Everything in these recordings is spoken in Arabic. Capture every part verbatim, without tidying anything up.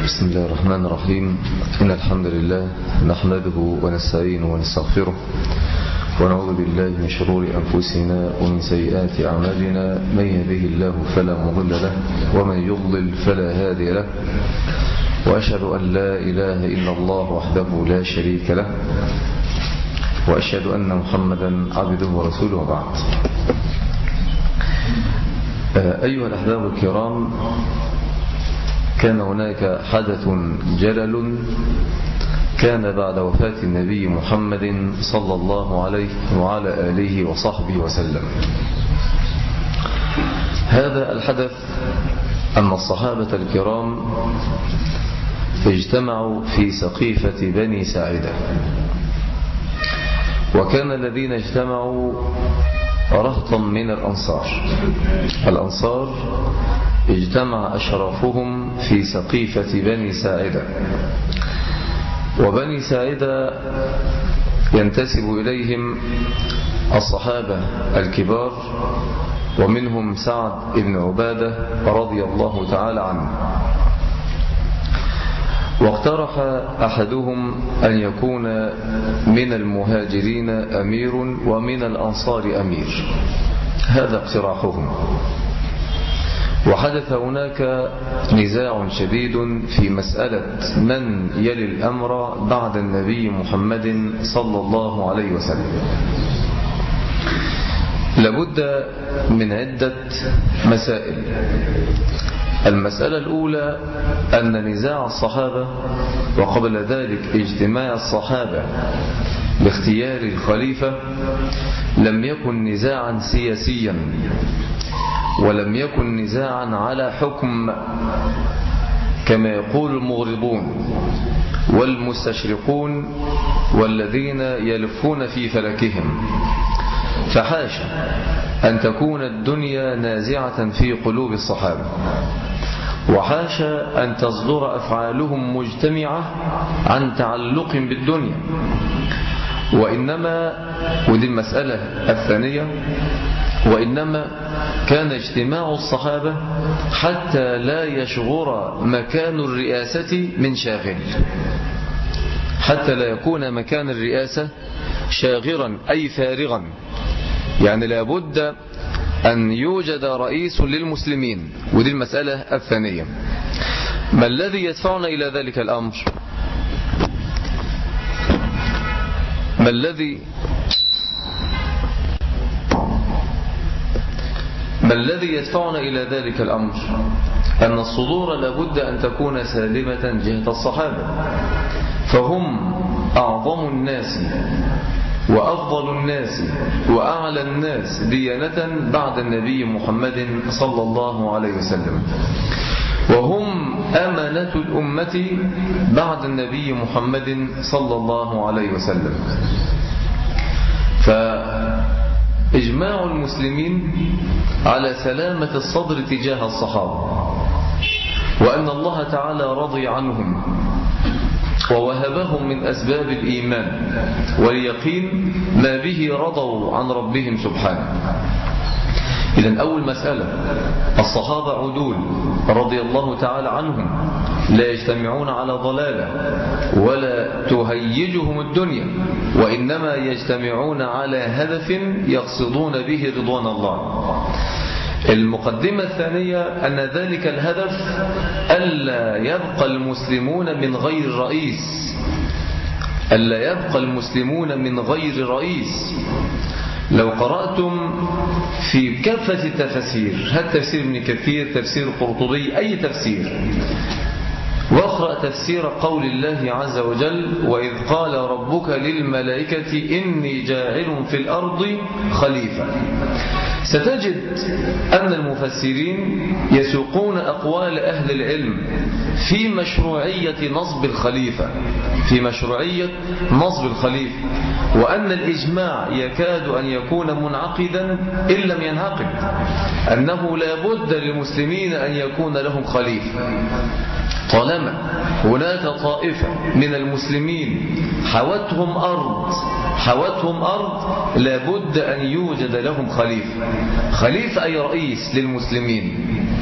بسم الله الرحمن الرحيم. إن الحمد لله نحمده ونستعينه ونستغفره ونعوذ بالله من شرور أنفسنا ومن سيئات أعمالنا. من يهده الله فلا مضل له ومن يضلل فلا هادي له، وأشهد أن لا إله إلا الله وحده لا شريك له، وأشهد أن محمدا عبده ورسوله. وبعد، أيها الأحباب الكرام، كان هناك حدث جلل كان بعد وفاة النبي محمد صلى الله عليه وعلى آله وصحبه وسلم. هذا الحدث أن الصحابة الكرام اجتمعوا في سقيفة بني ساعدة، وكان الذين اجتمعوا رهطا من الأنصار. الأنصار اجتمع أشرافهم في سقيفة بني ساعدة، وبني ساعدة ينتسب إليهم الصحابة الكبار، ومنهم سعد بن عبادة رضي الله تعالى عنه. واقترح أحدهم أن يكون من المهاجرين أمير ومن الأنصار أمير، هذا اقتراحهم. وحدث هناك نزاع شديد في مسألة من يلي الأمر بعد النبي محمد صلى الله عليه وسلم. لابد من عدة مسائل. المسألة الأولى أن نزاع الصحابة وقبل ذلك اجتماع الصحابة لاختيار الخليفة لم يكن نزاعا سياسيا، ولم يكن نزاعا على حكم كما يقول المغرضون والمستشرقون والذين يلفون في فلكهم. فحاشا أن تكون الدنيا نازعة في قلوب الصحابة، وحاشا أن تصدر أفعالهم مجتمعة عن تعلق بالدنيا، وإنما ودي المسألة الثانية وإنما كان اجتماع الصحابة حتى لا يشغر مكان الرئاسة من شاغل، حتى لا يكون مكان الرئاسة شاغرا أي فارغا. يعني لابد أن يوجد رئيس للمسلمين، ودي المسألة الثانية. ما الذي يدفعنا إلى ذلك الأمر؟ ما الذي ما الذي يدفعنا إلى ذلك الأمر؟ أن الصدور لابد أن تكون سالمة جهة الصحابة، فهم أعظم الناس وأفضل الناس وأعلى الناس ديانة بعد النبي محمد صلى الله عليه وسلم، وهم أمانة الأمة بعد النبي محمد صلى الله عليه وسلم. فإجماع المسلمين على سلامة الصدر تجاه الصحابة، وأن الله تعالى رضي عنهم ووهبهم من أسباب الإيمان واليقين ما به رضوا عن ربهم سبحانه. إذن أول مسألة، الصحابة عدول رضي الله تعالى عنهم، لا يجتمعون على ضلالة ولا تهيجهم الدنيا، وإنما يجتمعون على هدف يقصدون به رضوان الله. المقدمة الثانية أن ذلك الهدف ألا يبقى المسلمون من غير رئيس، ألا يبقى المسلمون من غير رئيس. لو قرأتم في كافة التفاسير، هل تفسير ابن كثير، تفسير قرطبي، أي تفسير، واقرأ تفسير قول الله عز وجل: وإذ قال ربك للملائكة إني جاعل في الأرض خليفة، ستجد أن المفسرين يسوقون أقوال أهل العلم في مشروعية نصب الخليفة، في مشروعية نصب الخليفة، وأن الإجماع يكاد أن يكون منعقدا إن لم ينعقد، أنه لا بد للمسلمين أن يكون لهم خليفة. طالما هناك طائفة من المسلمين حوتهم أرض حوتهم أرض لابد أن يوجد لهم خليفة. خليفة أي رئيس للمسلمين.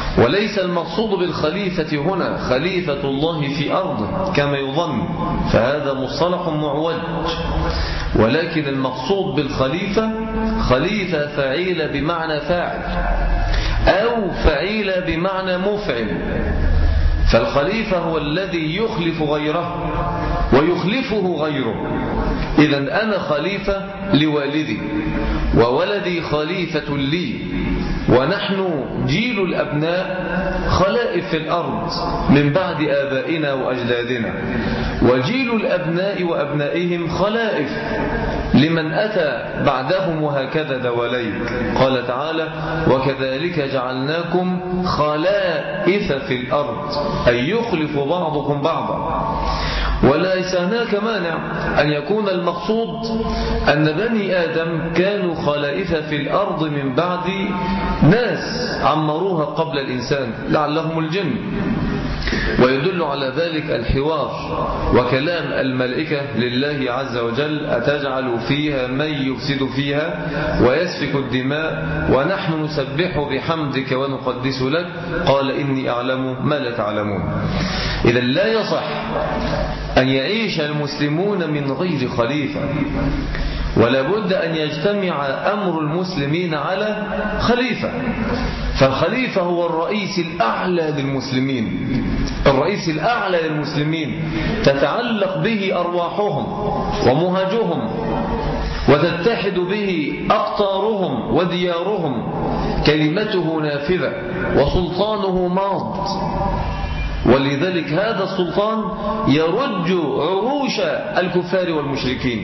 وليس المقصود بالخليفة هنا خليفة الله في أرضه كما يظن، فهذا مصطلح معوج، ولكن المقصود بالخليفة خليفة فعيل بمعنى فاعل أو فعيل بمعنى مفعل. فالخليفة هو الذي يخلف غيره ويخلفه غيره. إذن أنا خليفة لوالدي وولدي خليفة لي، ونحن جيل الأبناء خلائف في الأرض من بعد آبائنا وأجدادنا، وجيل الأبناء وأبنائهم خلائف لمن أتى بعدهم، وهكذا دواليك. قال تعالى: وكذلك جعلناكم خلائف في الأرض، أي يخلف بعضكم بعضا. وليس هناك مانع أن يكون المقصود أن بني آدم كانوا خلائف في الأرض من بعد ناس عمروها قبل الإنسان لعلهم الجن. ويدل على ذلك الحوار وكلام الملائكة لله عز وجل: أتجعل فيها من يفسد فيها ويسفك الدماء ونحن نسبح بحمدك ونقدس لك قال إني أعلم ما لا تعلمون. إذا لا يصح أن يعيش المسلمون من غير خليفة، ولا بد أن يجتمع أمر المسلمين على خليفة. فالخليفة هو الرئيس الأعلى للمسلمين، الرئيس الأعلى للمسلمين تتعلق به أرواحهم ومهجهم، وتتحد به أقطارهم وديارهم، كلمته نافذة وسلطانه ماض. ولذلك هذا السلطان يرج عروش الكفار والمشركين.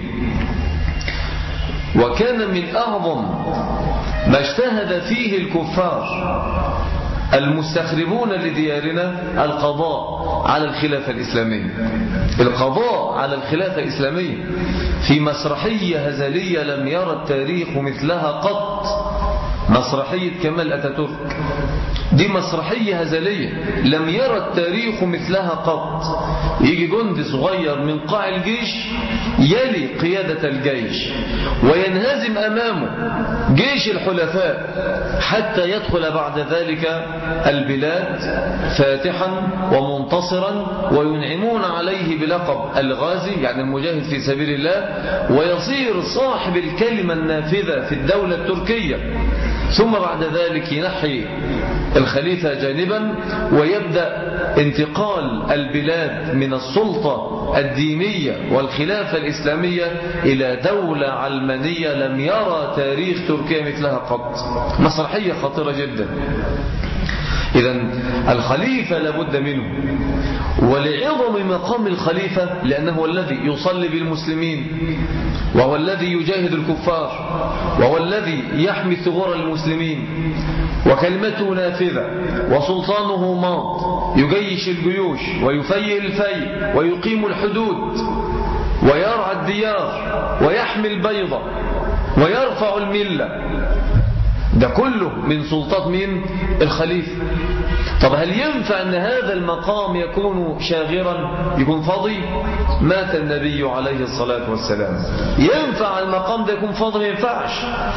وكان من أعظم ما اجتهد فيه الكفار المستخربون لديارنا القضاء على الخلافة الإسلامية، القضاء على الخلافة الإسلامية في مسرحية هزلية لم يرى التاريخ مثلها قط، مسرحية كمال أتاتورك. دي مسرحية هزلية لم يرى التاريخ مثلها قط. يجي جندي صغير من قاع الجيش يلي قيادة الجيش وينهزم أمامه جيش الحلفاء حتى يدخل بعد ذلك البلاد فاتحا ومنتصرا، وينعمون عليه بلقب الغازي يعني المجاهد في سبيل الله، ويصير صاحب الكلمة النافذة في الدولة التركية. ثم بعد ذلك ينحي الخليفة جانبا ويبدأ انتقال البلاد من السلطة الدينية والخلافة الإسلامية إلى دولة علمانية لم يرى تاريخ تركيا مثلها قط. مسرحية خطيرة جدا. إذن الخليفة لابد منه، ولعظم مقام الخليفة لأنه الذي يصلي بالمسلمين، وهو الذي يجاهد الكفار، وهو الذي يحمي ثغور المسلمين، وكلمته نافذة وسلطانه ماض، يجيش الجيوش ويفيئ الفيء ويقيم الحدود ويرعى الديار ويحمي البيضة ويرفع الملة. ده كله من سلطات مين؟ الخليفة. طب هل ينفع أن هذا المقام يكون شاغرا يكون فاضي؟ مات النبي عليه الصلاة والسلام. ينفع المقام ده يكون فاضي؟ ما ينفعش.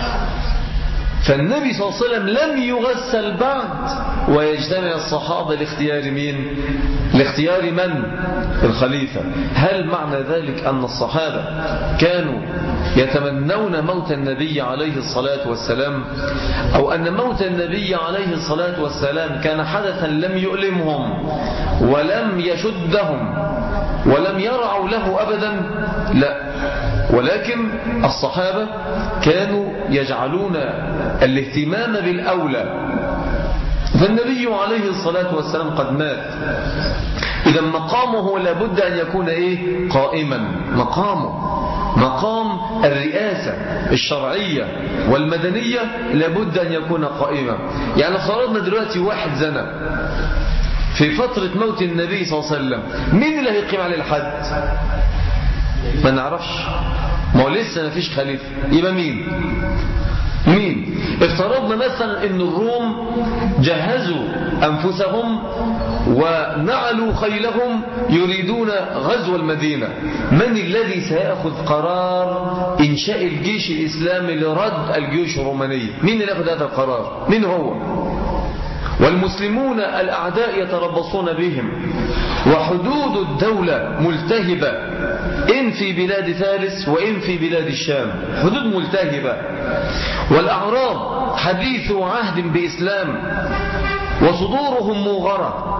فالنبي صلى الله عليه وسلم لم يغسل بعد ويجتمع الصحابة لاختيار مين؟ لاختيار من؟ الخليفة. هل معنى ذلك أن الصحابة كانوا يتمنون موت النبي عليه الصلاة والسلام، أو أن موت النبي عليه الصلاة والسلام كان حدثا لم يؤلمهم ولم يشدهم ولم يرعوا له أبدا؟ لا، ولكن الصحابة كانوا يجعلون الاهتمام بالأولى. فالنبي عليه الصلاة والسلام قد مات، إذا مقامه لابد أن يكون إيه؟ قائما. مقامه مقام الرئاسة الشرعية والمدنية لابد أن يكون قائما. يعني فرضنا دلوقتي واحد زنا في فترة موت النبي صلى الله عليه وسلم، مين اللي هيقيم عليه الحد؟ ما نعرفش، ما هو لسه ما فيش خليفة. يبقى مين؟ مين؟ افترضنا مثلا ان الروم جهزوا انفسهم ونعلوا خيلهم يريدون غزو المدينة. من الذي سيأخذ قرار انشاء الجيش الاسلامي لرد الجيوش الرومانية؟ مين اللي يأخذ هذا القرار؟ مين هو؟ والمسلمون الأعداء يتربصون بهم، وحدود الدولة ملتهبة، إن في بلاد فارس وإن في بلاد الشام، حدود ملتهبة، والأعراب حديث عهد بإسلام وصدورهم موغرة.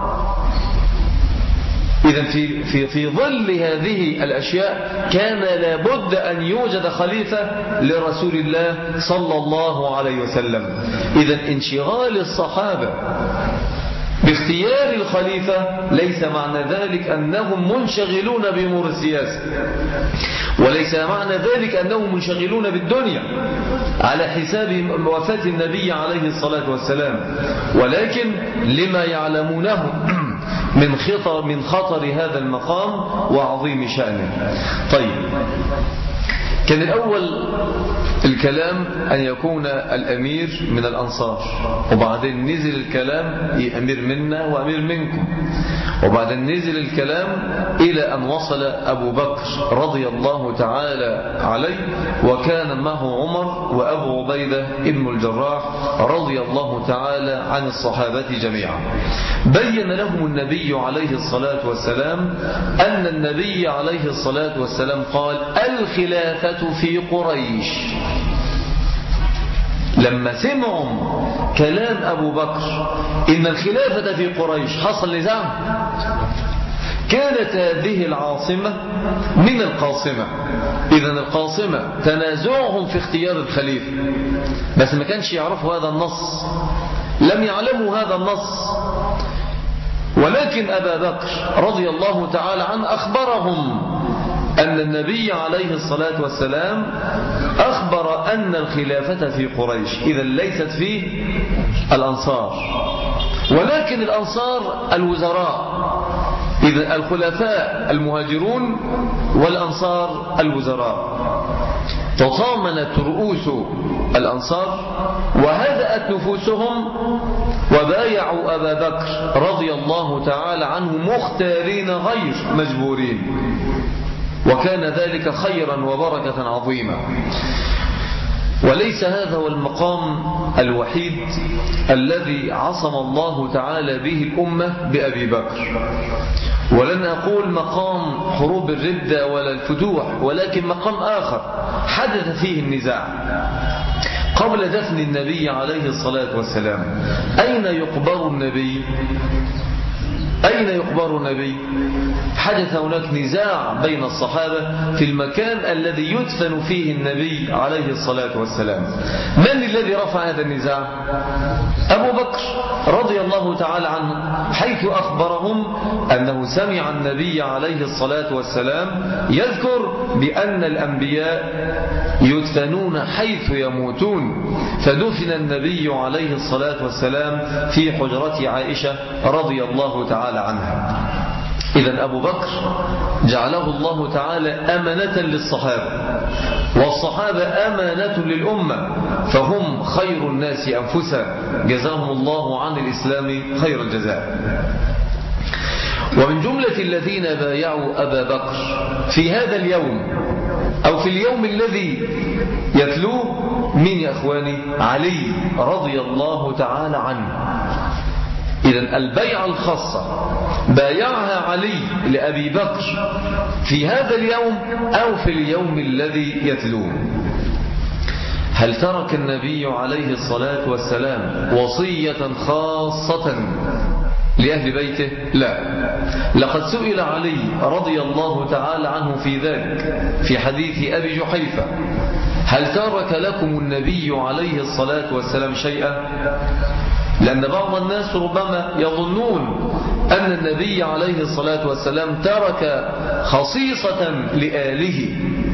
إذن في, في, في ظل هذه الأشياء كان لابد أن يوجد خليفة لرسول الله صلى الله عليه وسلم. إذن انشغال الصحابة باختيار الخليفة ليس معنى ذلك أنهم منشغلون بأمور السياسة، وليس معنى ذلك أنهم منشغلون بالدنيا على حساب وفاة النبي عليه الصلاة والسلام، ولكن لما يعلمونه من خطر من خطر هذا المقام وعظيم شأنه. طيب، كان الأول الكلام أن يكون الأمير من الأنصار، وبعدين نزل الكلام أمير منا وأمير منكم، وبعدين نزل الكلام إلى أن وصل أبو بكر رضي الله تعالى عليه، وكان معه عمر وأبو عبيدة ابن الجراح رضي الله تعالى عن الصحابة جميعا. بين لهم النبي عليه الصلاة والسلام أن النبي عليه الصلاة والسلام قال: الخلافة في قريش. لما سمعوا كلام أبو بكر إن الخلافة في قريش حصل نزاع. كانت هذه العاصمة من القاصمة، إذن القاصمة تنازعهم في اختيار الخليفة، بس ما كانش يعرفوا هذا النص، لم يعلموا هذا النص، ولكن أبا بكر رضي الله تعالى عنه أخبرهم أن النبي عليه الصلاة والسلام أخبر أن الخلافة في قريش، إذا ليست في الأنصار، ولكن الأنصار الوزراء، إذا الخلفاء المهاجرون والأنصار الوزراء. تطامنت رؤوس الأنصار وهدأت نفوسهم وبايعوا أبا بكر رضي الله تعالى عنه مختارين غير مجبورين، وكان ذلك خيرا وبركة عظيمة. وليس هذا هو المقام الوحيد الذي عصم الله تعالى به الأمة بأبي بكر، ولن أقول مقام حروب الردة ولا الفتوح، ولكن مقام آخر حدث فيه النزاع قبل دفن النبي عليه الصلاة والسلام. أين يقبر النبي؟ أين يقبر النبي؟ حدث هناك نزاع بين الصحابة في المكان الذي يدفن فيه النبي عليه الصلاة والسلام. من الذي رفع هذا النزاع؟ أبو بكر رضي الله تعالى عنه، حيث أخبرهم أنه سمع النبي عليه الصلاة والسلام يذكر بأن الأنبياء يدفنون حيث يموتون، فدفن النبي عليه الصلاة والسلام في حجرة عائشة رضي الله تعالى عنها. إذن أبو بكر جعله الله تعالى أمانة للصحابة، والصحابة أمانة للأمة، فهم خير الناس أنفسا، جزاهم الله عن الإسلام خير الجزاء. ومن جملة الذين بايعوا أبا بكر في هذا اليوم أو في اليوم الذي يتلوه من يا أخواني؟ علي رضي الله تعالى عنه. إذن البيعة الخاصة بايعها علي لأبي بكر في هذا اليوم أو في اليوم الذي يتلوه. هل ترك النبي عليه الصلاة والسلام وصية خاصة لأهل بيته؟ لا. لقد سئل علي رضي الله تعالى عنه في ذلك في حديث أبي جحيفة: هل ترك لكم النبي عليه الصلاة والسلام شيئا؟ لأن بعض الناس ربما يظنون أن النبي عليه الصلاة والسلام ترك خصيصة لآله،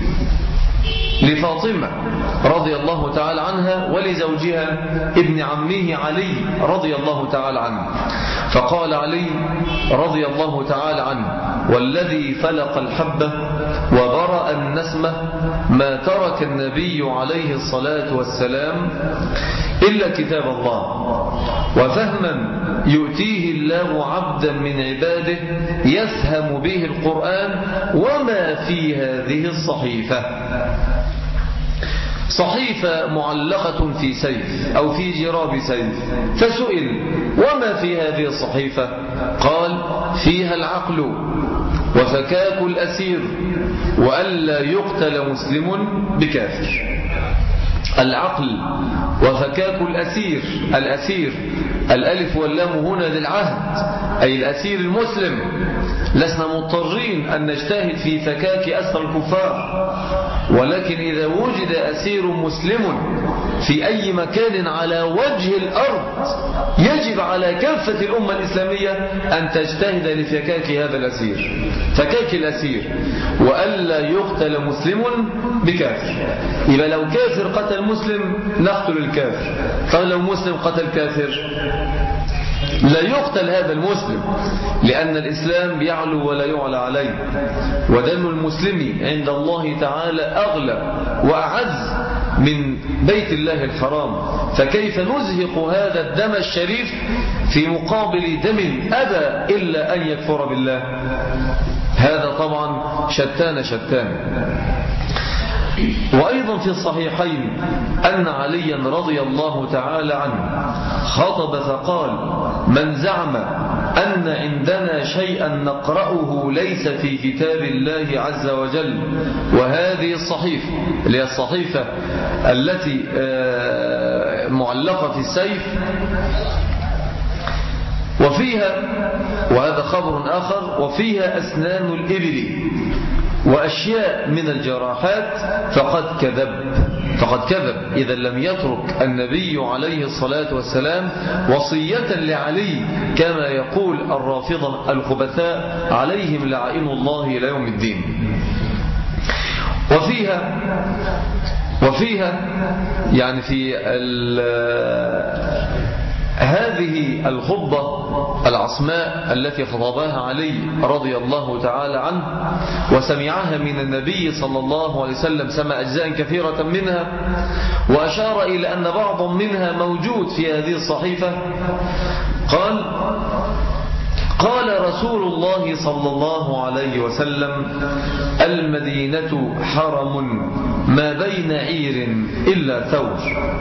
لفاطمة رضي الله تعالى عنها ولزوجها ابن عمه علي رضي الله تعالى عنه. فقال علي رضي الله تعالى عنه: والذي فلق الحبة وبرأ النسمة ما ترك النبي عليه الصلاة والسلام إلا كتاب الله، وفهما يؤتيه الله عبدا من عباده يفهم به القرآن وما في هذه الصحيفة. صحيفة معلقة في سيف أو في جراب سيف، فسئل: وما في هذه الصحيفة؟ قال: فيها العقل وفكاك الأسير وألا يقتل مسلم بكافر. العقل وفكاك الأسير، الأسير الألف واللام هنا للعهد، أي الأسير المسلم. لسنا مضطرين أن نجتهد في فكاك أسر الكفار، ولكن إذا وجد أسير مسلم في أي مكان على وجه الأرض يجب على كافة الأمة الإسلامية أن تجتهد لفكاك هذا الأسير، فكاك الأسير وألا يقتل مسلم بكافر. إذا لو كافر قتل مسلم نقتل الكافر، طيب لو مسلم قتل كافر لا يقتل هذا المسلم، لأن الإسلام يعلو ولا يعلى عليه، ودم المسلم عند الله تعالى أغلى وأعز من بيت الله الحرام، فكيف نزهق هذا الدم الشريف في مقابل دم أبى إلا أن يكفر بالله؟ هذا طبعا شتان شتان. وأيضا في الصحيحين أن عليا رضي الله تعالى عنه خطب فقال: من زعم أن عندنا شيئا نقرأه ليس في كتاب الله عز وجل، وهذه الصحيفة اللي هي الصحيفة التي معلقة في السيف وفيها، وهذا خبر آخر، وفيها أسنان الإبل وأشياء من الجراحات فقد كذب فقد كذب إذا لم يترك النبي عليه الصلاة والسلام وصية لعلي كما يقول الرافضة الخبثاء عليهم لعائن الله إلى يوم الدين. وفيها وفيها يعني في هذه الخطبة العصماء التي خطبها علي رضي الله تعالى عنه وسمعها من النبي صلى الله عليه وسلم، سمع أجزاء كثيرة منها، وأشار إلى أن بعض منها موجود في هذه الصحيفة. قال قال رسول الله صلى الله عليه وسلم: المدينة حرم ما بين عير إلا ثور.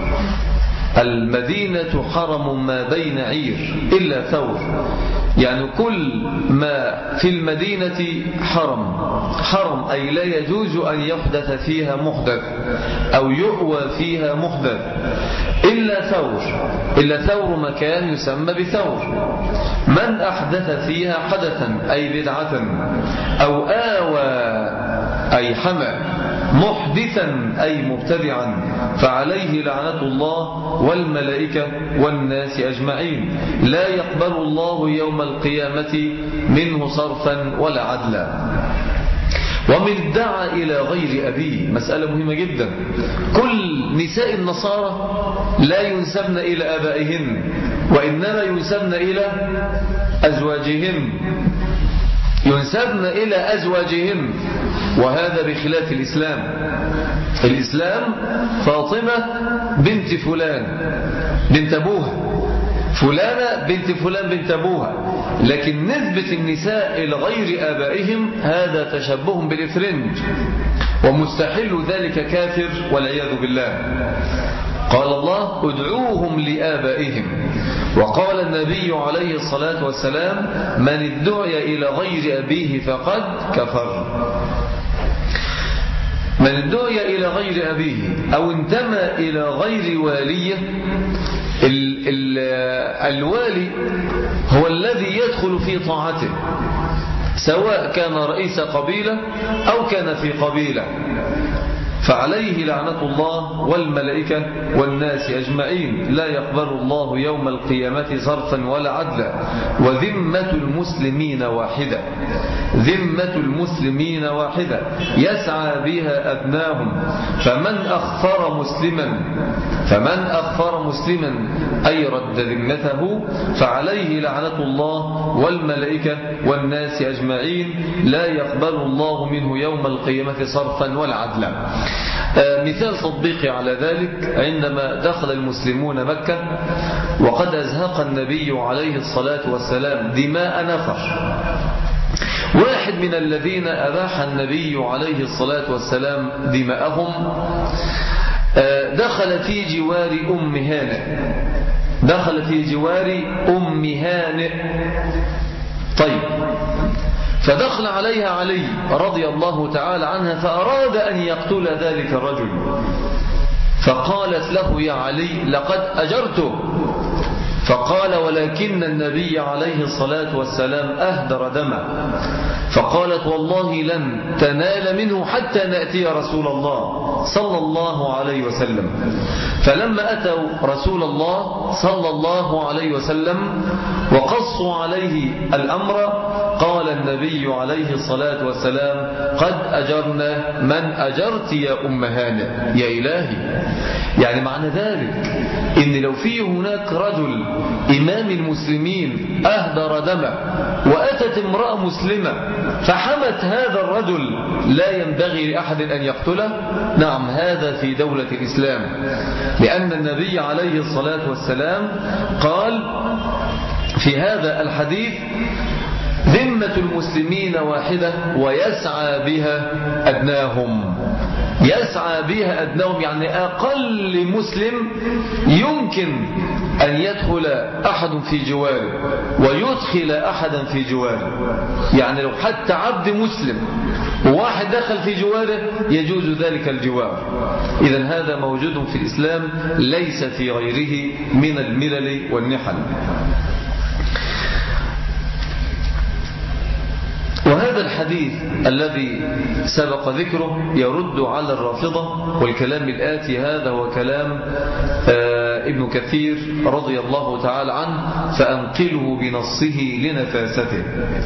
المدينة حرم ما بين عير إلا ثور، يعني كل ما في المدينة حرم. حرم أي لا يجوز أن يحدث فيها محدث أو يؤوى فيها محدث إلا ثور. إلا ثور مكان يسمى بثور. من أحدث فيها حدثا أي بدعة أو آوى أي حمى محدثا أي مبتدعا فعليه لعنة الله والملائكة والناس أجمعين، لا يقبل الله يوم القيامة منه صرفا ولا عدلا. ومن دعا إلى غير أبيه، مسألة مهمة جدا. كل نساء النصارى لا ينسبن إلى آبائهن، وإنما ينسبن إلى أزواجهن، ينسبن إلى أزواجهن، وهذا بخلاف الإسلام. الإسلام فاطمة بنت فلان بنت أبوها، فلانة بنت فلان بنت أبوها، لكن نسبة النساء إلى غير آبائهم هذا تشبه بالإفرنج، ومستحيل ذلك كافر والعياذ بالله. قال الله: ادعوهم لآبائهم. وقال النبي عليه الصلاة والسلام: من ادعي إلى غير أبيه فقد كفر. من ادعي إلى غير أبيه أو انتمى إلى غير واليه، ال ال الوالي هو الذي يدخل في طاعته، سواء كان رئيس قبيلة أو كان في قبيلة، فعليه لعنة الله والملائكة والناس أجمعين، لا يقبل الله يوم القيامة صرفا ولا عدلا. وذمة المسلمين واحدة، ذمة المسلمين واحدة يسعى بها أبناهم، فمن أخفر مسلما فمن أخفر مسلما أي رد ذمته فعليه لعنة الله والملائكة والناس أجمعين، لا يقبل الله منه يوم القيامة صرفا ولا عدلا. مثال تطبيقي على ذلك: عندما دخل المسلمون مكة وقد أزهق النبي عليه الصلاة والسلام دماء نفر، واحد من الذين أباح النبي عليه الصلاة والسلام دماءهم دخل في جوار أم هانئ دخل في جوار أم هانئ طيب، فدخل عليها علي رضي الله تعالى عنها فأراد أن يقتل ذلك الرجل، فقالت له يا علي لقد أجرته، فقال ولكن النبي عليه الصلاة والسلام أهدر دمه، فقالت والله لن تنال منه حتى نأتي رسول الله صلى الله عليه وسلم. فلما أتوا رسول الله صلى الله عليه وسلم وقصوا عليه الأمر قال النبي عليه الصلاة والسلام قد أجرنا من أجرت يا أم هانئ. يا إلهي، يعني معنى ذلك إن لو في هناك رجل إمام المسلمين أهدر دمه وأتت امرأة مسلمة فحمت هذا الرجل لا ينبغي لأحد أن يقتله. نعم، هذا في دولة الإسلام، لأن النبي عليه الصلاة والسلام قال في هذا الحديث ذمة المسلمين واحدة ويسعى بها أدناهم. يسعى بها أدناهم يعني أقل مسلم يمكن أن يدخل أحد في جواره ويدخل أحدا في جواره، يعني لو حتى عبد مسلم وواحد دخل في جواره يجوز ذلك الجوار. إذن هذا موجود في الإسلام ليس في غيره من الملل والنحل. وهذا الحديث الذي سبق ذكره يرد على الرافضة، والكلام الآتي هذا هو كلام ابن كثير رضي الله تعالى عنه، فأنقله بنصه لنفاسته.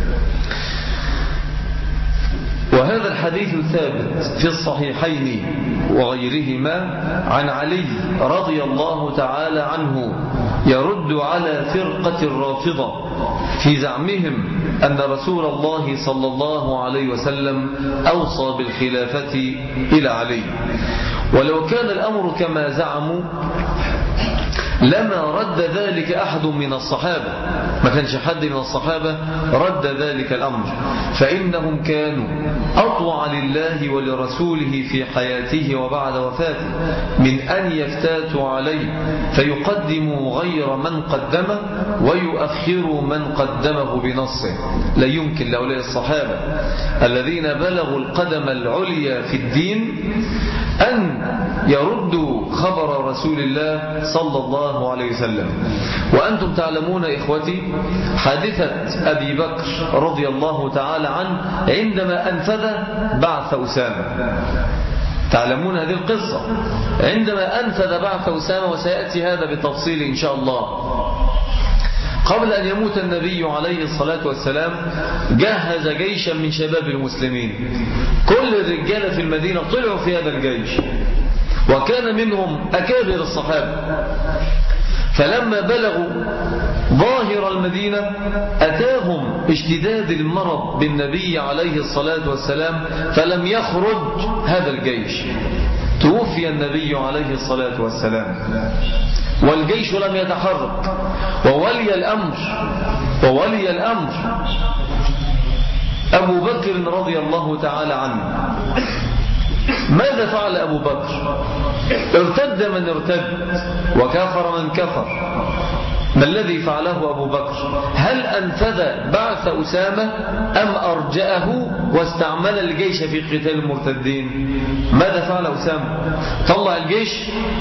وهذا الحديث ثابت في الصحيحين وغيرهما عن علي رضي الله تعالى عنه يرد على فرقة الرافضة في زعمهم أن رسول الله صلى الله عليه وسلم أوصى بالخلافة إلى علي، ولو كان الأمر كما زعموا لما رد ذلك أحد من الصحابة، ما كانش حد من الصحابة رد ذلك الأمر، فإنهم كانوا أطوع لله ولرسوله في حياته وبعد وفاته من أن يفتاتوا عليه فيقدموا غير من قدمه ويؤخروا من قدمه بنصه. لا يمكن لأولئك الصحابة الذين بلغوا القدم العليا في الدين أن يردوا خبر رسول الله صلى الله عليه وسلم. وأنتم تعلمون إخوتي حادثة أبي بكر رضي الله تعالى عنه عندما أنفذ بعث أسامة. تعلمون هذه القصة عندما أنفذ بعث أسامة، وسيأتي هذا بالتفصيل إن شاء الله. قبل أن يموت النبي عليه الصلاة والسلام جهز جيشا من شباب المسلمين، كل الرجال في المدينة طلعوا في هذا الجيش، وكان منهم أكابر الصحابة. فلما بلغوا ظاهر المدينة أتاهم اشتداد المرض بالنبي عليه الصلاة والسلام فلم يخرج هذا الجيش. توفي النبي عليه الصلاة والسلام والجيش لم يتحرك، وولي الأمر وولي الأمر أبو بكر رضي الله تعالى عنه. ماذا فعل أبو بكر؟ ارتد من ارتد وكفر من كفر. ما الذي فعله أبو بكر؟ هل أنفذ بعث أسامة أم أرجأه واستعمل الجيش في قتال المرتدين؟ ماذا فعل أسامة؟ طلع الجيش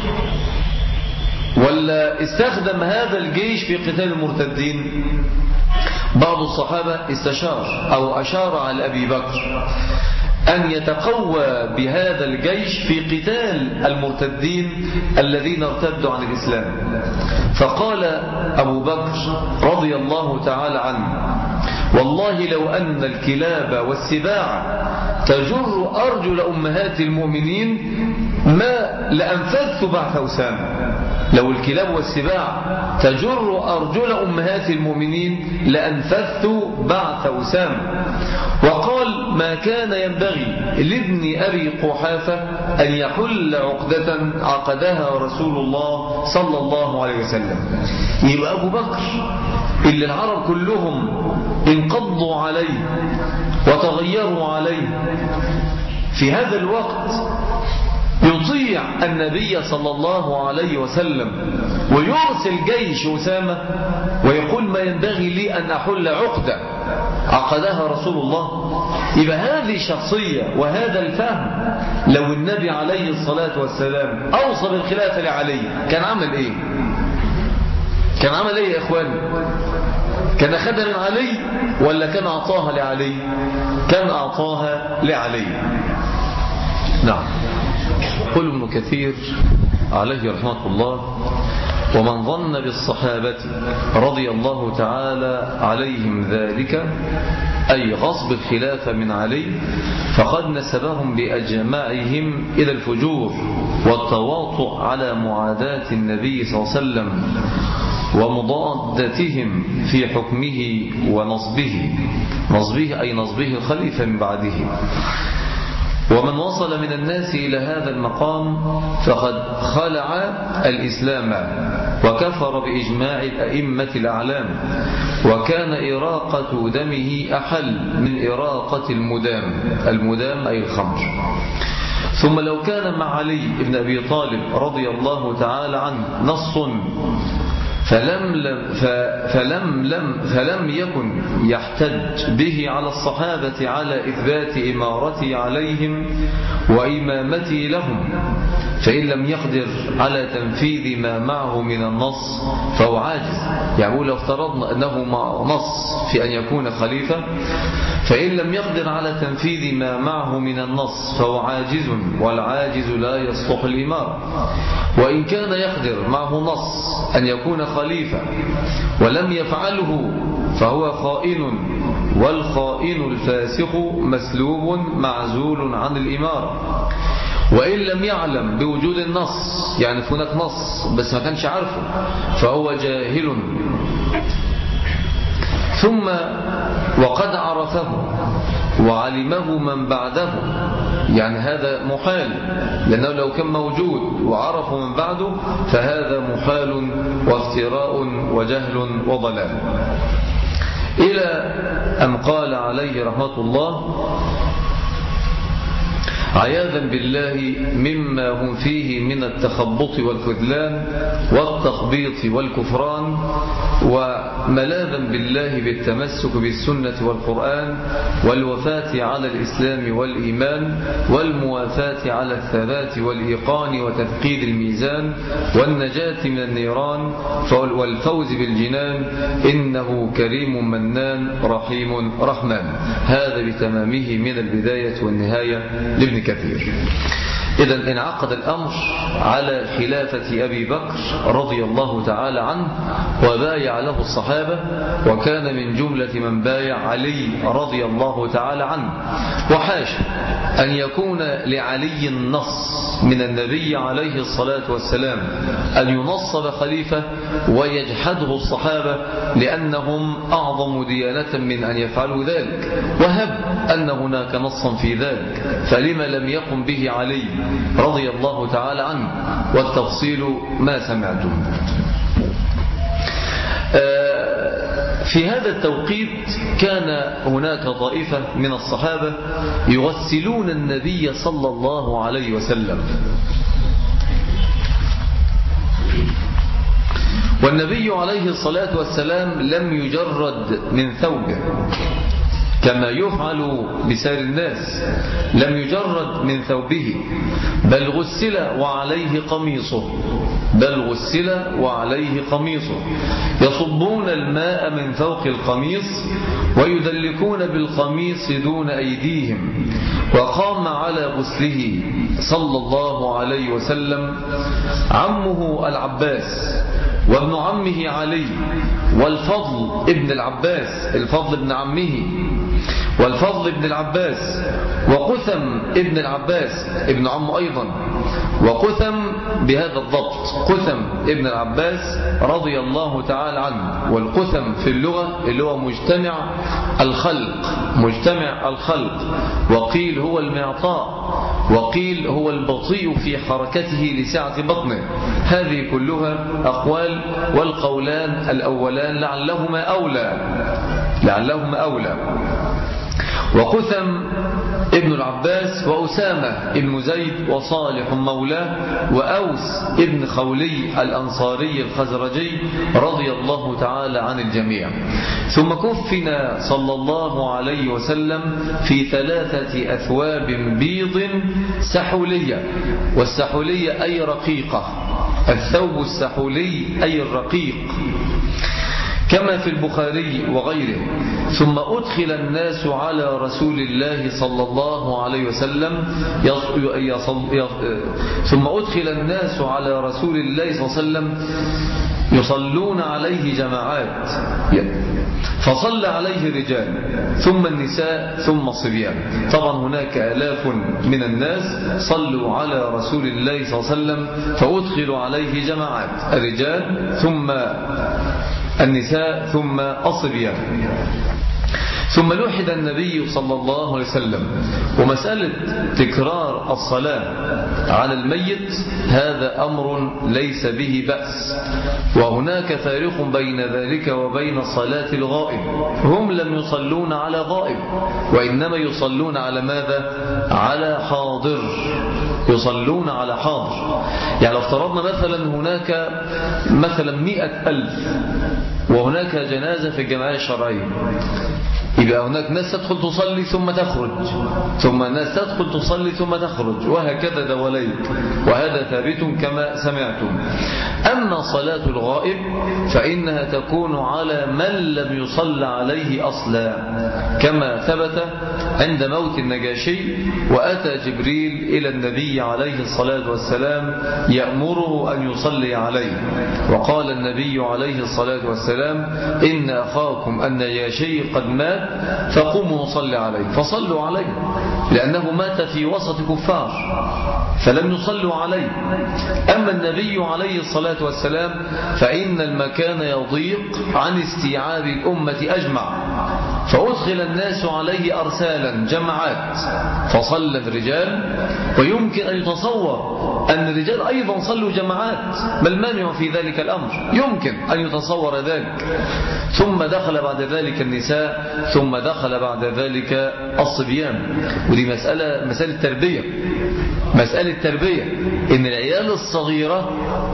ولا استخدم هذا الجيش في قتال المرتدين؟ بعض الصحابة استشار أو أشار على أبي بكر أن يتقوى بهذا الجيش في قتال المرتدين الذين ارتدوا عن الإسلام. فقال أبو بكر رضي الله تعالى عنه والله لو أن الكلاب والسباع تجر أرجل أمهات المؤمنين ما لأنفذت بعث أسامة. لو الكلاب والسباع تجر أرجل أمهات المؤمنين لأنفذت بعث أسامة. وقال ما كان ينبغي لابن أبي قحافة أن يحل عقدة عقدها رسول الله صلى الله عليه وسلم. يبقى أبو بكر اللي العرب كلهم انقضوا عليه وتغيروا عليه في هذا الوقت يطيع النبي صلى الله عليه وسلم ويرسل جيش أسامة ويقول ما ينبغي لي أن أحل عقدة عقدها رسول الله؟ يبقى هذه شخصية وهذا الفهم لو النبي عليه الصلاة والسلام أوصى بالخلافة لعلي كان عمل إيه؟ كان عمل إيه يا إخواني؟ كان أخذها من علي ولا كان أعطاها لعلي؟ كان أعطاها لعلي. نعم. يقول ابن كثير عليه رحمة الله: ومن ظن بالصحابة رضي الله تعالى عليهم ذلك أي غصب الخلافة من علي فقد نسبهم بأجمعهم إلى الفجور والتواطؤ على معاداة النبي صلى الله عليه وسلم ومضادتهم في حكمه ونصبه نصبه أي نصبه الخليفة من بعده. ومن وصل من الناس إلى هذا المقام فقد خلع الإسلام وكفر بإجماع الأئمة الأعلام، وكان إراقة دمه أحل من إراقة المدام المدام أي الخمر. ثم لو كان مع علي بن أبي طالب رضي الله تعالى عنه نص فلم لم فلم لم فلم يكن يحتج به على الصحابة على إثبات إمارته عليهم وإمامته لهم، فإن لم يقدر على تنفيذ ما معه من النص فهو عاجز. يعني لو افترضنا أنه مع نص في أن يكون خليفة فإن لم يقدر على تنفيذ ما معه من النص فهو عاجز، والعاجز لا يصلح الإمارة. وإن كان يقدر معه نص أن يكون خليفة ولم يفعله فهو خائن، والخائن الفاسق مسلوب معزول عن الإمارة. وإن لم يعلم بوجود النص، يعني هناك نص بس ما كانش عارفه، فهو جاهل. ثم وقد عرفه وعلمه من بعده، يعني هذا محال، لأنه لو كان موجود وعرفه من بعده فهذا محال وافتراء وجهل وضلال. إلى أن قال عليه رحمة الله: عياذا بالله مما هم فيه من التخبط والخذلان والتخبيط والكفران، وملاذا بالله بالتمسك بالسنة والقرآن، والوفاة على الإسلام والإيمان، والموافاة على الثبات والإيقان وتفقيد الميزان، والنجاة من النيران والفوز بالجنان، إنه كريم منان رحيم رحمن. هذا بتمامه من البداية والنهاية لابن كثير. إذن انعقد الأمر على خلافة أبي بكر رضي الله تعالى عنه، وبايع له الصحابة، وكان من جملة من بايع علي رضي الله تعالى عنه. وحاش أن يكون لعلي النص من النبي عليه الصلاة والسلام أن ينصب خليفة ويجحده الصحابة لأنهم أعظم ديانة من أن يفعلوا ذلك، وهب أن هناك نصا في ذلك، فلما لم يقم به علي رضي الله تعالى عنه؟ والتفصيل ما سمعتم. في هذا التوقيت كان هناك طائفة من الصحابة يغسلون النبي صلى الله عليه وسلم، والنبي عليه الصلاة والسلام لم يجرد من ثوبه كما يفعل بسائر الناس، لم يجرد من ثوبه، بل غسل وعليه قميصه بل غسل وعليه قميصه يصبون الماء من فوق القميص ويدلكون بالقميص دون أيديهم. وقام على غسله صلى الله عليه وسلم عمه العباس وابن عمه علي والفضل ابن العباس، الفضل ابن عمه والفضل ابن العباس، وقثم ابن العباس ابن عمه أيضا، وقثم بهذا الضبط قثم ابن العباس رضي الله تعالى عنه. والقثم في اللغة اللي هو مجتمع الخلق مجتمع الخلق وقيل هو المعطاء، وقيل هو البطيء في حركته لسعة بطنه. هذه كلها أقوال، والقولان الأولان لعلهما أولى لعلهما أولى وقثم ابن العباس وأسامة ابن زيد وصالح مولاه وأوس ابن خولي الأنصاري الخزرجي رضي الله تعالى عن الجميع. ثم كفن صلى الله عليه وسلم في ثلاثة أثواب بيض سحولية، والسحولية أي رقيقة، الثوب السحولي أي الرقيق كما في البخاري وغيره. ثم أدخل الناس على رسول الله صلى الله عليه وسلم ثم أدخل الناس على رسول الله صلى الله عليه وسلم يصلون عليه جماعات، فصلى عليه الرجال ثم النساء ثم الصبيان. طبعا هناك آلاف من الناس صلوا على رسول الله صلى الله عليه وسلم فأدخلوا عليه جماعات، الرجال ثم النساء ثم الصبيان. ثم لوحد النبي صلى الله عليه وسلم. ومسألة تكرار الصلاة على الميت هذا أمر ليس به بأس، وهناك فارق بين ذلك وبين صلاة الغائب. هم لم يصلون على غائب، وإنما يصلون على ماذا؟ على حاضر، يصلون على حاضر. يعني لو افترضنا مثلا هناك مثلا مئة ألف وهناك جنازة في الجمعية الشرعية، يبقى هناك ناس تدخل تصلي ثم تخرج، ثم ناس تدخل تصلي ثم تخرج، وهكذا دواليك، وهذا ثابت كما سمعتم. أما صلاة الغائب فإنها تكون على من لم يصل عليه أصلا، كما ثبت عند موت النجاشي وأتى جبريل إلى النبي عليه الصلاة والسلام يأمره أن يصلي عليه، وقال النبي عليه الصلاة والسلام إن أخاكم النجاشي قد مات فقوموا نصلي عليه، فصلوا عليه لأنه مات في وسط كفار فلم يصلوا عليه. أما النبي عليه الصلاة والسلام فإن المكان يضيق عن استيعاب الأمة أجمع، فأدخل الناس عليه أرسالا جمعات فصلى الرجال، ويمكن أن يتصور أن الرجال أيضا صلوا جماعات، ما المانع في ذلك الأمر؟ يمكن أن يتصور ذلك. ثم دخل بعد ذلك النساء، ثم دخل بعد ذلك الصبيان. ودي مسألة مسألة تربية، مسألة تربية، إن العيال الصغيرة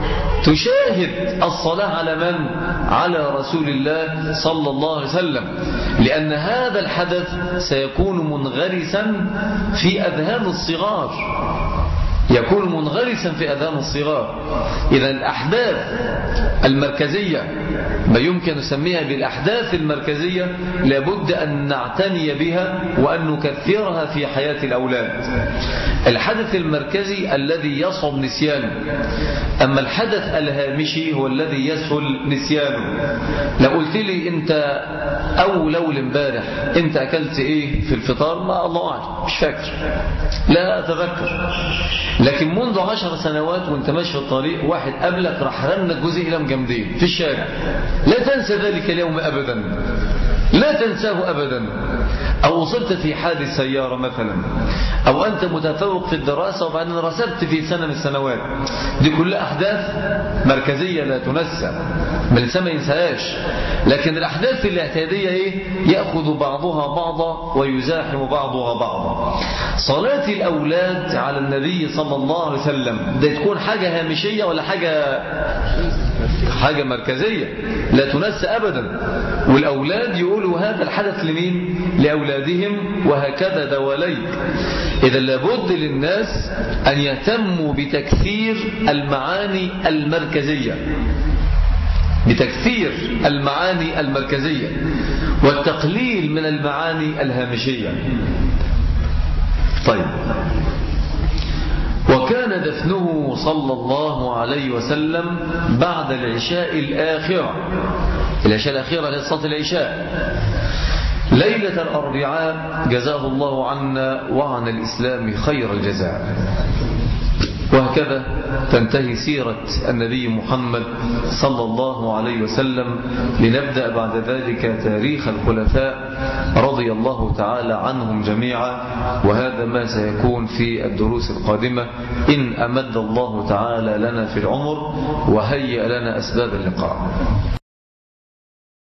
تشاهد الصلاة على من؟ على رسول الله صلى الله عليه وسلم، لأن هذا الحدث سيكون منغرسا في أذهان الصغار، يكون منغرسا في أذهان الصغار. إذا الأحداث المركزية، ما يمكن نسميها بالأحداث المركزية، لابد أن نعتني بها وأن نكثرها في حياة الأولاد. الحدث المركزي الذي يصعب نسيانه، أما الحدث الهامشي هو الذي يسهل نسيانه. لو قلت لي أنت أول أول امبارح أنت أكلت إيه في الفطار، ما الله أعلم مش فاكر، لا أتذكر. لكن منذ عشر سنوات وانت ماشي في الطريق واحد قبلك راح رنك جزء لم جامدين في الشارع، لا تنسى ذلك اليوم أبدا، لا تنساه أبدا. أو وصلت في حادث سيارة مثلا، أو أنت متفوق في الدراسة وبعدين رسبت في سنة من السنوات، دي كلها أحداث مركزية لا تنسى، من الإنسان ما ينساهاش. لكن الأحداث الاعتيادية إيه؟ يأخذ بعضها بعضا ويزاحم بعضها بعضا. صلاة الأولاد على النبي صلى الله عليه وسلم ده تكون حاجة هامشية ولا حاجة حاجة مركزية لا تنسى أبدا. والأولاد يقولوا هذا الحدث لمين؟ لأولادهم، وهكذا دواليك. إذا لابد للناس أن يهتموا بتكثير المعاني المركزية، بتكثير المعاني المركزية والتقليل من المعاني الهامشية. طيب، وكان دفنه صلى الله عليه وسلم بعد العشاء الآخرة، العشاء الأخيرة هي صلاة العشاء، ليلة الأربعاء، جزاه الله عنا وعن الإسلام خير الجزاء. وهكذا تنتهي سيرة النبي محمد صلى الله عليه وسلم. لنبدأ بعد ذلك تاريخ الخلفاء رضي الله تعالى عنهم جميعا، وهذا ما سيكون في الدروس القادمة إن أمد الله تعالى لنا في العمر وهيئ لنا أسباب اللقاء.